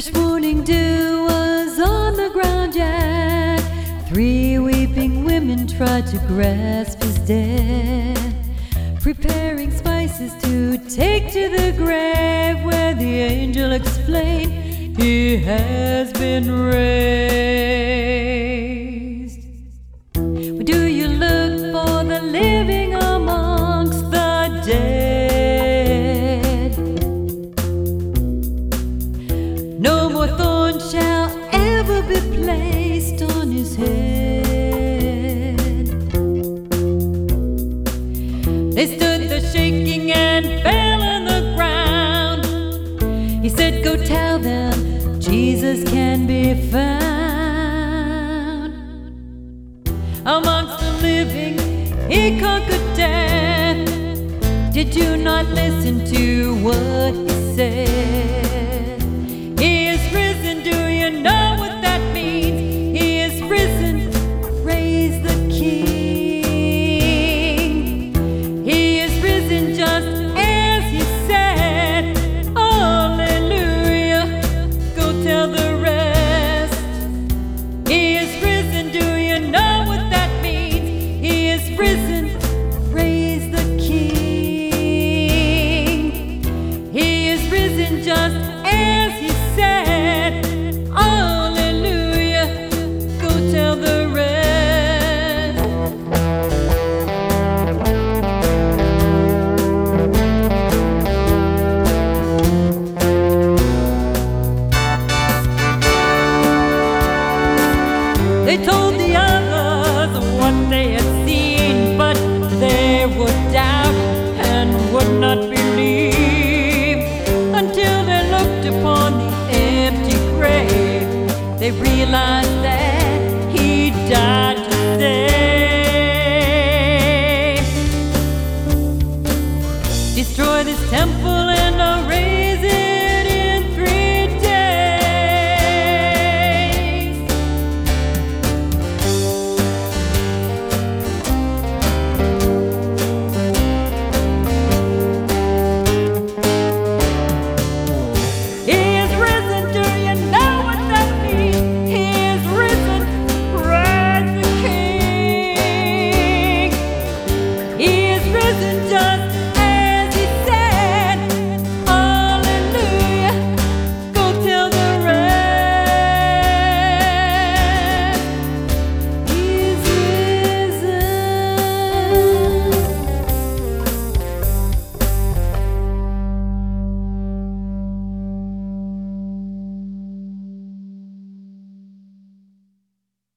Fresh morning dew was on the ground yet. 3 weeping women tried to grasp his dead, preparing spices to take to the grave, where the angel explained he has been raised. Do you look for the living amongst the dead? No more thorns shall ever be placed on his head. They stood there shaking and fell on the ground. He said, go tell them Jesus can be found. Amongst the living he conquered death. Did you not listen to what he said? He is risen, do you know what that means? He is risen, praise the King. He is risen just as he said. Hallelujah, go tell the rest. He is risen, do you know what that means? He is risen, praise the King. He is risen just as he said. Hallelujah, go tell the rest. They told the others what they had seen, but they would doubt and would not believe until they looked upon the empty grave. They realized that he died to save.